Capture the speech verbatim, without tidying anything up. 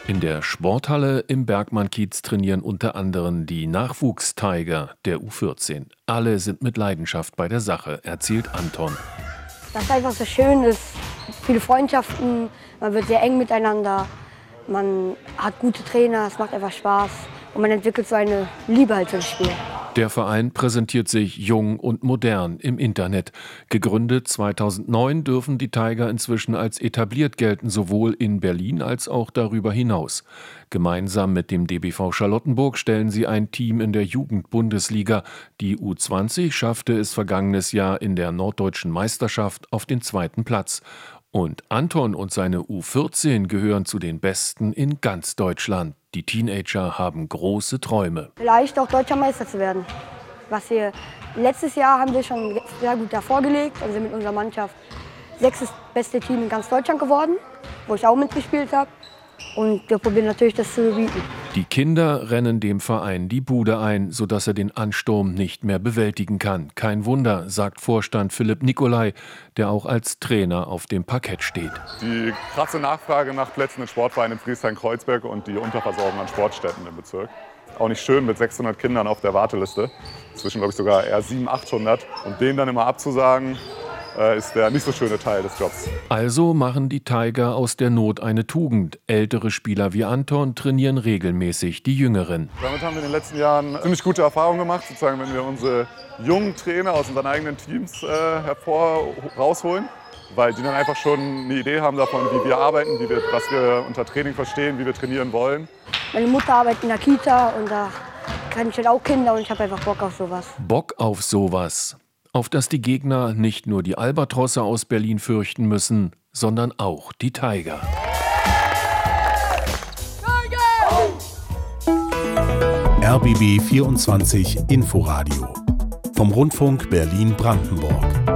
In der Sporthalle im Bergmann-Kiez trainieren unter anderem die Nachwuchs-Tiger der U vierzehn. Alle sind mit Leidenschaft bei der Sache, erzählt Anton. Das ist einfach so schön, es gibt viele Freundschaften, man wird sehr eng miteinander, man hat gute Trainer, es macht einfach Spaß und man entwickelt so eine Liebe halt zum Spiel. Der Verein präsentiert sich jung und modern im Internet. Gegründet zweitausendneun dürfen die Tiger inzwischen als etabliert gelten, sowohl in Berlin als auch darüber hinaus. Gemeinsam mit dem D B V Charlottenburg stellen sie ein Team in der Jugend-Bundesliga. Die U zwanzig schaffte es vergangenes Jahr in der norddeutschen Meisterschaft auf den zweiten Platz. Und Anton und seine U vierzehn gehören zu den Besten in ganz Deutschland. Die Teenager haben große Träume. Vielleicht auch deutscher Meister zu werden. Was wir letztes Jahr haben wir schon sehr gut davor gelegt. Also mit unserer Mannschaft sechstes beste Team in ganz Deutschland geworden, wo ich auch mitgespielt habe. Und wir probieren natürlich, das zu bieten. Die Kinder rennen dem Verein die Bude ein, sodass er den Ansturm nicht mehr bewältigen kann. Kein Wunder, sagt Vorstand Philipp Nicolai, der auch als Trainer auf dem Parkett steht. Die krasse Nachfrage nach Plätzen in Sportvereinen in Friedrichshain-Kreuzberg und die Unterversorgung an Sportstätten im Bezirk. Auch nicht schön mit sechshundert Kindern auf der Warteliste. Inzwischen glaube ich sogar eher siebenhundert, achthundert. Und denen dann immer abzusagen, ist der nicht so schöne Teil des Jobs. Also machen die Tiger aus der Not eine Tugend. Ältere Spieler wie Anton trainieren regelmäßig die Jüngeren. Damit haben wir in den letzten Jahren ziemlich gute Erfahrungen gemacht, sozusagen, wenn wir unsere jungen Trainer aus unseren eigenen Teams äh, hervor rausholen, weil die dann einfach schon eine Idee haben davon, wie wir arbeiten, wie wir, was wir unter Training verstehen, wie wir trainieren wollen. Meine Mutter arbeitet in der Kita und da kann ich halt auch Kinder und ich habe einfach Bock auf sowas. Bock auf sowas. Auf dass die Gegner nicht nur die Albatrosse aus Berlin fürchten müssen, sondern auch die Tiger. R B B vierundzwanzig Inforadio vom Rundfunk Berlin-Brandenburg.